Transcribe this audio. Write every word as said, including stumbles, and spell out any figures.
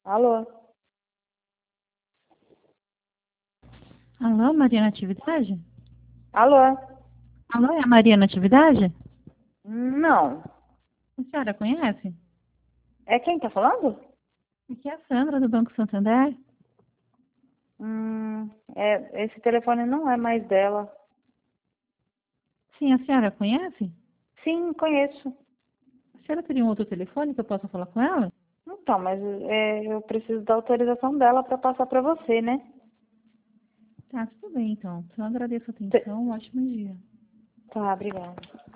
Alô? Alô, Maria Natividade? Alô? Alô, é a Maria Natividade? Não. A senhora conhece? É quem tá falando? Aqui é a Sandra, do Banco Santander. Hum, é, esse telefone não é mais dela. Sim, a senhora conhece? Sim, conheço. A senhora teria um outro telefone que eu possa falar com ela? Então, mas é, eu preciso da autorização dela para passar para você, né? Tá, tudo bem então. Eu agradeço a Cê- atenção. Um ótimo dia. Tá, obrigada.